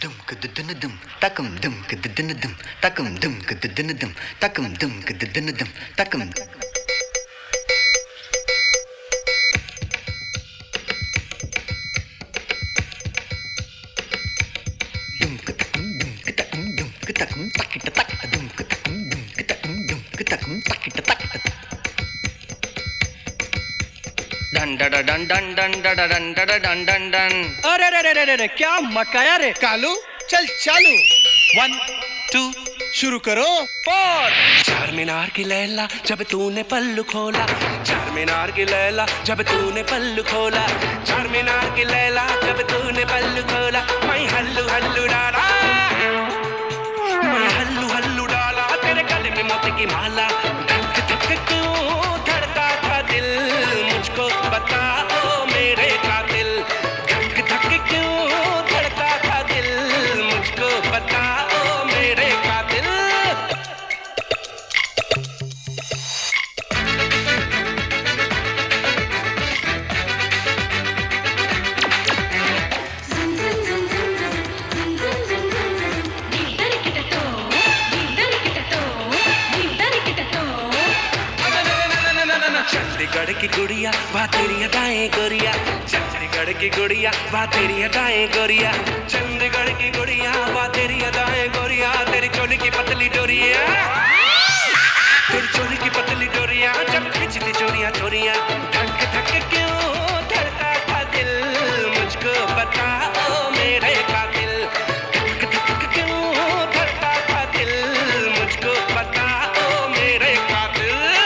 Dum kududunudum, takum dum kududunudum, takum dum kududunudum, takum dum kududunudum, takum. Dum kutakum dum kutakum dum kutakum takita takita dum kutakum dum kutakum dum kutakum takita takita. डन डन डन डन डन डन डन डन डन डन डन। अरे रे रे रे रे क्या मकाया रे कालू चल चालू 1 2 शुरू करो। चार मीनार की लैला जब तूने पल्लू खोला, चार मीनार की लैला जब तूने पल्लू खोला, चार मीनार की लैला जब तूने पल्लू खोला, मैं हल्लू हल्लू डाला, मैं हल्लू हल्लू डाला, तेरे गले में मोती की माला, धक धक क्यों धड़का था दिल, मुझको बता ओ मेरे कातिल, धक धक क्यों धड़का था दिल, मुझको बता ओ मेरे कातिल। चंडीगढ़ की गुड़िया वाह तेरी अदाएं गोरिया, चंडीगढ़ की गुड़िया वाह तेरी अदाएं गोरिया, चंडीगढ़ की गुड़िया वाह तेरी अदाएं गोरिया, तेरी चोली की पतली डोरिया, तेरी चोली की पतली डोरिया जब खींचती चोरियां चोरियां, धक धक क्यों धड़का था दिल, मुझको बता ओ मेरे कातिल, धक धक क्यों धड़का था दिल, मुझको बता ओ मेरे कातिल।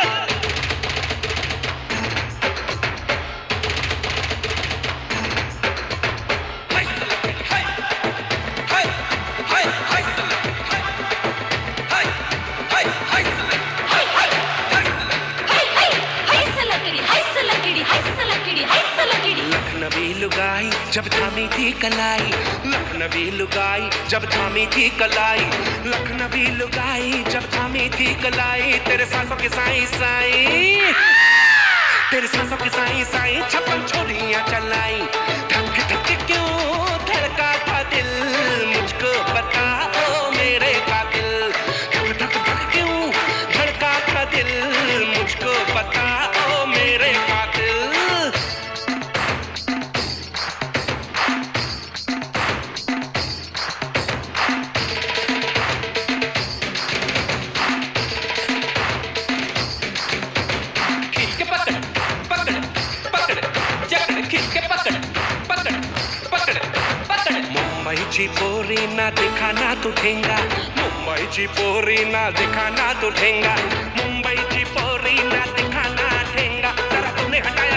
लखनवी लुगाई जब थामी थी कलाई, लखनवी लुगाई जब थामी थी कलाई, लखनवी लुगाई जब थामी थी कलाई, तेरे सांसों के साई साई, तेरे सांसों के साई साई छप्पन छोरियां चलाई, धक धक क्यों धड़का था दिल, मुझको बता ओ मेरे कातिल, धक धक धक क्यों धड़का था दिल, मुझको बता ओ मेरे कातिल। मुंबईची पोरी ना दिखाना तू ठेंगा, मुंबईची पोरी ना दिखाना तू ठेंगा, मुंबईची पोरी ना दिखाना ठेंगा, जरा तूने हटाया